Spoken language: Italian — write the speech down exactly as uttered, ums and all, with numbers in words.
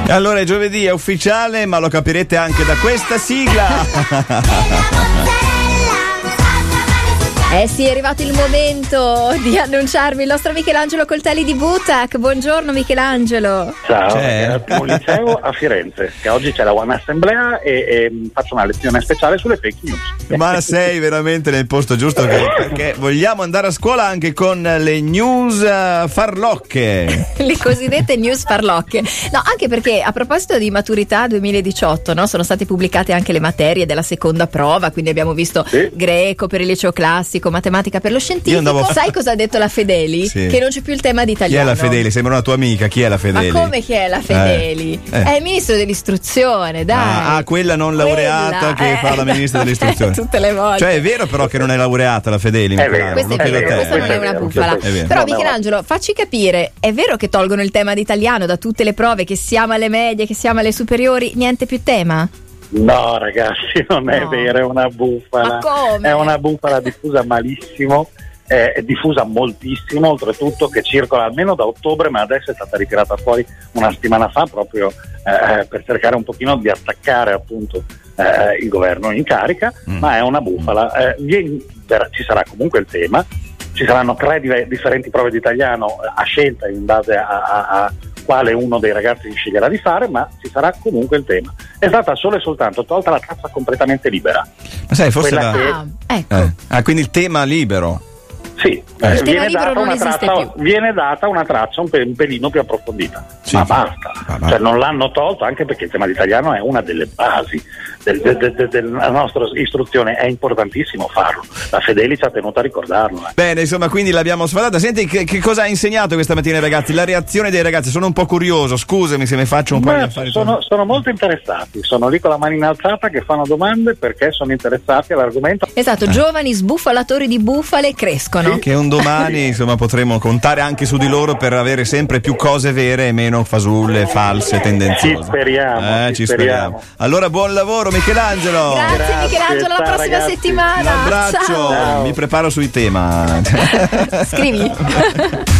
Allora, è giovedì, è ufficiale, ma lo capirete anche da questa sigla. Eh sì, è arrivato il momento di annunciarvi il nostro Michelangelo Coltelli di Butac. Buongiorno Michelangelo. Ciao, ragazzi, un liceo a Firenze, che oggi c'è la One Assemblea e, e faccio una lezione speciale sulle fake news. Ma sei veramente nel posto giusto, che, perché vogliamo andare a scuola anche con le news uh, farlocche. Le cosiddette news farlocche. No, anche perché a proposito di maturità duemiladiciotto, no, sono state pubblicate anche le materie della seconda prova, quindi abbiamo visto sì. greco per il liceo classico, matematica per lo scientifico. Andavo... Sai cosa ha detto la Fedeli? Sì. Che non c'è più il tema di italiano. Chi è la Fedeli? Sembra una tua amica. Chi è la Fedeli? Ma come chi è la Fedeli? Eh. Eh. È il ministro dell'istruzione, dai. Ah, ah quella non laureata quella, che eh, fa la ministra dell'istruzione. Tutte le volte. Cioè è vero però che non è laureata la Fedeli? È vero. Questa, è vero, questa non è una bufala. Però Michelangelo, facci capire, è vero che tolgono il tema di italiano da tutte le prove, che siamo alle medie, che siamo alle superiori, niente più tema? No ragazzi, non no. è vero, è una bufala. Ma come? È una bufala diffusa malissimo, è, è diffusa moltissimo, oltretutto che circola almeno da ottobre, ma adesso è stata ritirata fuori una settimana fa proprio eh, per cercare un pochino di attaccare appunto eh, il governo in carica, mm. ma è una bufala. Eh, viene, ci sarà comunque il tema, ci saranno tre div- differenti prove di italiano a scelta in base a, a, a quale uno dei ragazzi sceglierà di fare, ma ci sarà comunque il tema. È stata solo e soltanto tolta la traccia completamente libera. Ma sai, forse la... che... ah, ecco. eh. ah, quindi il tema libero. Sì, eh. eh, viene, data una traccia, più. viene data una traccia un, pe- un pelino più approfondita, sì, ma basta. Ah, ma... Cioè, non l'hanno tolto, anche perché il tema d'italiano è una delle basi del, de, de, de, della nostra istruzione, è importantissimo farlo. La Fedeli ci ha tenuto a ricordarlo. Eh. Bene, insomma, quindi l'abbiamo sfatata. Senti, che, che cosa ha insegnato questa mattina ai ragazzi? La reazione dei ragazzi, sono un po' curioso, scusami se mi faccio un po' di affari. Sono, sono molto interessati, sono lì con la mano in alzata che fanno domande perché sono interessati all'argomento. Esatto, eh. giovani sbuffalatori di bufale crescono. Sì. Che un domani insomma potremo contare anche su di loro per avere sempre più cose vere e meno fasulle, false, tendenziose. Ci speriamo, eh, ci ci speriamo. speriamo. Allora buon lavoro Michelangelo. Grazie, Grazie Michelangelo, alla ciao, prossima ragazzi. settimana. Un abbraccio. Ciao. Mi preparo sui tema. Scrivi.